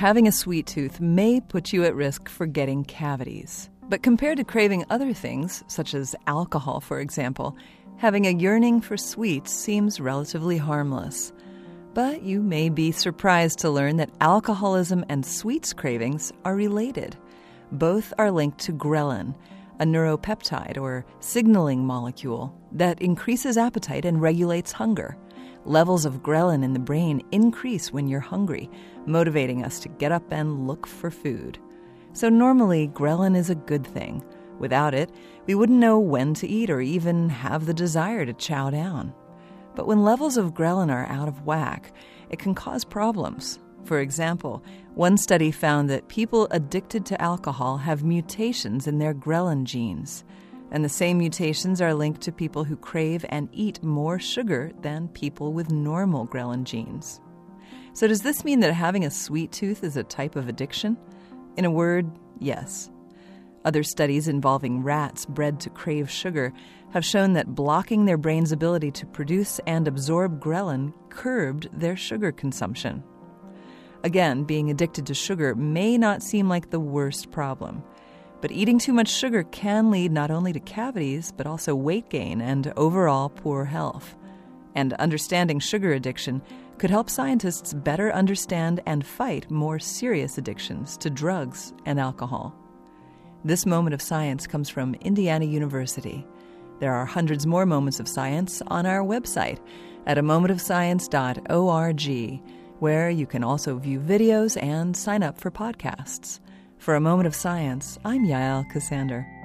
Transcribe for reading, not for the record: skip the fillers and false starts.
having a sweet tooth may put you at risk for getting cavities. But compared to craving other things, such as alcohol, for example, having a yearning for sweets seems relatively harmless. But you may be surprised to learn that alcoholism and sweets cravings are related. Both are linked to ghrelin, a neuropeptide or signaling molecule that increases appetite and regulates hunger. Levels of ghrelin in the brain increase when you're hungry, motivating us to get up and look for food. So normally, ghrelin is a good thing. Without it, we wouldn't know when to eat or even have the desire to chow down. But when levels of ghrelin are out of whack, it can cause problems. For example, one study found that people addicted to alcohol have mutations in their ghrelin genes. And the same mutations are linked to people who crave and eat more sugar than people with normal ghrelin genes. So does this mean that having a sweet tooth is a type of addiction? In a word, yes. Other studies involving rats bred to crave sugar have shown that blocking their brain's ability to produce and absorb ghrelin curbed their sugar consumption. Again, being addicted to sugar may not seem like the worst problem, but eating too much sugar can lead not only to cavities, but also weight gain and overall poor health. And understanding sugar addiction could help scientists better understand and fight more serious addictions to drugs and alcohol. This moment of science comes from Indiana University. There are hundreds more moments of science on our website at amomentofscience.org, where you can also view videos and sign up for podcasts. For A Moment of Science, I'm Yael Ksander.